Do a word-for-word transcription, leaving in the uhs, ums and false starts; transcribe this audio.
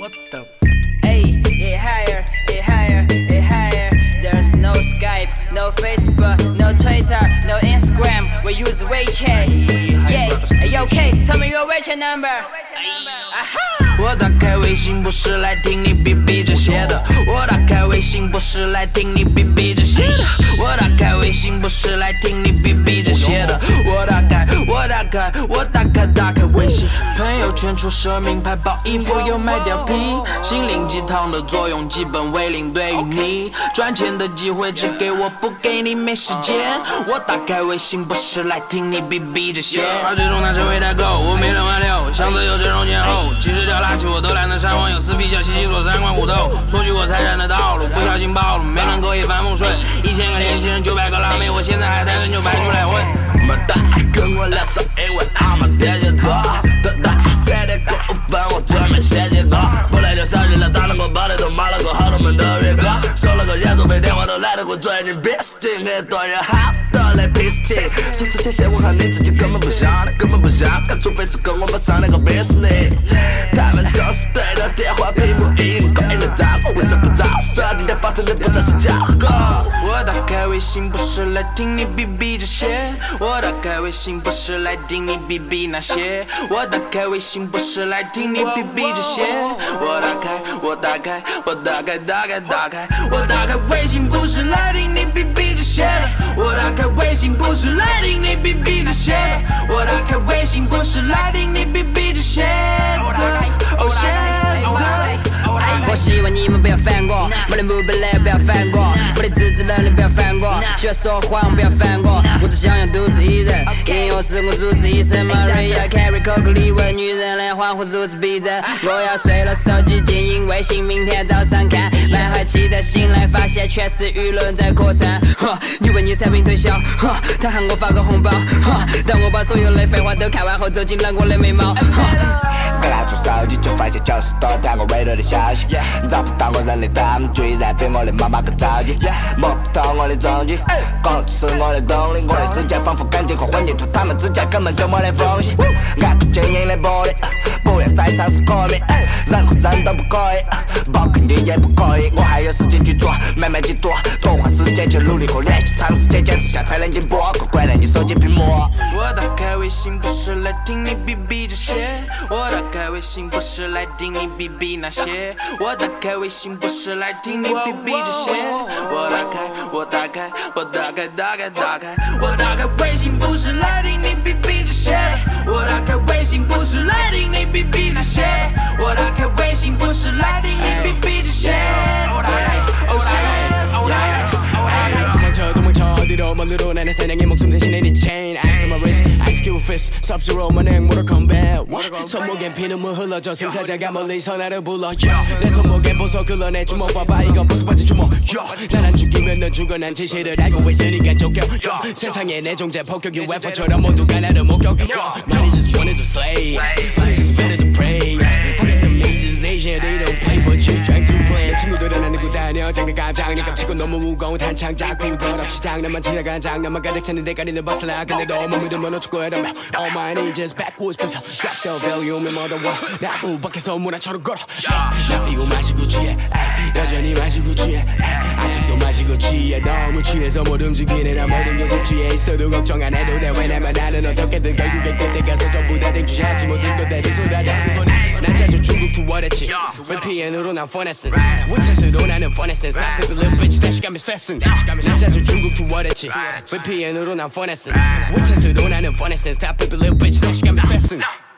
What the Hey, it higher, it higher, it higher. There's no Skype, no Facebook, no Twitter, no Instagram. We use WeChat. Yeah, hey, yo, Case, tell me your WeChat number. Aha! 我打开微信不是来听你逼逼这些的，我打开微信不是来听你逼逼这些的，我打开微信不是来听你逼逼这些的，我打开，我打开，我打开，打开微信，朋友圈出奢名牌包衣服又买貂皮，心灵鸡汤的作用基本为零，对于你赚钱的机会只给我不给你没时间，我打开微信不是来听你逼逼这些，而最终拿社会代购，我没人挽留，箱子有这种前后，其实掉垃圾我都懒得删网友撕逼小西西锁三观虎斗，索取我财产的道路不小心暴露，没能够一帆风顺，一千个联系人九百个辣妹，我现在还单身就排出来混。妈蛋，跟我聊上一位阿妈天蝎座，等待三点过五分我准备写结果，后来就上去了，打了个包里都买了个好多门的月光，收了个演奏费电话都来得过最近 business， 很多人好的来 business， 说这些些我和你自己根本不像，根本不像，除非是跟我们上那个 business， 他们总是对着电话屏幕音勾引的账户，为什么不早说？今天发生的不再是假话。我打开微信不是来听你逼逼这些，我打开微信不是来听你逼逼那些，我打开微信不是来听你逼逼这些，我打开，我打开，我打开，打开，打开，我打开微信不是来听你逼逼这些的，我打开微信不是来听你逼逼这些的，我打开微信不是来听你逼逼这些的。Oh shit！我希望你们不要犯过，我的目标来不要犯过，我的自制能力不要犯过，喜欢说谎不要犯过，我只想要独自一人，音乐是我主治医生 Maria Carey 口口里问女人的欢呼如此逼真，我要睡了手机静音微信，明天早上看，满怀期待醒来发现全是舆论在扩散，你问你产品推销，他喊我发个红包，当我把所有的废话都看完后走进了我的眉毛， 刚拿出手机就发现九十多条我微博的消息，找不到我人的他们居然比我的妈妈更着急，摸不透我的踪迹，工作是我的动力，我的世界仿佛感情和混凝土，他们之间根本就没得缝隙，按住坚硬的玻璃，不要再尝试革命，任何人都不可以，包括你也不可以，我还有时间去做，慢慢去做，多花时间去努力和练习，长时间坚持下才能进步，乖乖的你手机屏幕。 我打开微信不是来听你逼逼这些，我打开微信不是来听你逼逼那些，我打开微信不是来听你逼逼这些，我打开，我打开，我打开，打开，打开，我打开微信不是来听你逼逼这些，我打开微信不是来听你逼逼这些，我打开微信不是来听你逼逼这些。 도망쳐도 나는 사냥의 목숨 대신에 네 chain Ice on my wrist, ice cube fist Sub-Zero 만행 Mortal Kombat 손목엔 피눈물 흘러져 승사자가 멀리서 나를 불러 yeah. 내 손목엔 보석 흘러내 주먹 봐봐 이건 보석받지 주먹 yeah. 난안 죽이면 넌 죽어 난 진실을 알고 있으니까 쫓겨 yeah. 세상에 내 존재 폭격 유에프오처럼 모두가 나를 목격 yeah. Money just wanted to slay Money just wanted to pray I got some ninjas Asian they don't play but you trying to play 내 친구들은 안 듣고 다녀 장난감 장난 깜찍고 너무 무거운 한창 잡고 덧없이 장난만 지나간 장난만 가득 찼는데 가리는 박살나 근데도 못 믿으면 어쩌고야라며 All my ninjas backwards 뺏어 Drop the volume and mother war 나무 밖에서 문화처럼 걸어 이거 마시고 취해 여전히 마시고 취해 아직도 마시고 취해 너무 취해서 못 움직이네 나 모든 것에 취해 있어도 걱정 안 해도 돼 왜냐면 나는 어떻게든 결국엔 끝에 가서 전부 다 댕취하지 모든 것들이 쏟아내고 난 자주 중국 투어했지 브이피엔으로 난 폰했음 위챗으로 나는 폰했음 Stop it little bitch 다시 가면 쐈음 난 자주 중국 투어했지 브이피엔으로 난 폰했음 위챗으로 나는 폰했음 Stop it little bitch 다시 가면 쐈음